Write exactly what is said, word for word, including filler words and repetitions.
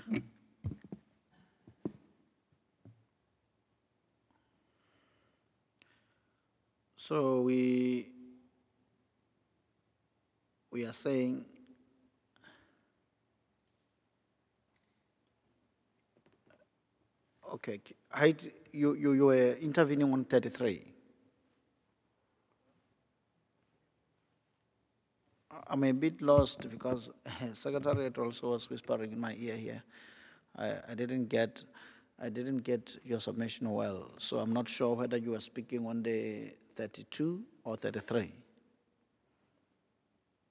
So we we are saying, okay, k- height, you, you, you were intervening on thirty-three. I- I'm a bit lost because Secretariat also was whispering in my ear here. I, I didn't get I didn't get your submission well, so I'm not sure whether you were speaking on the thirty-two or thirty-three.